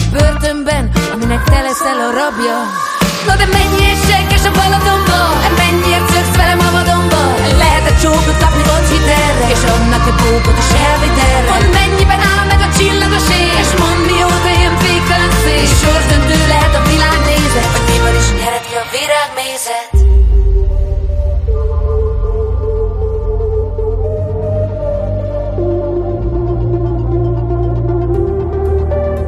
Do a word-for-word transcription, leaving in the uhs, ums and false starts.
börtönben, aminek te leszel a rabja. Na de mennyi és senki a Balatonban.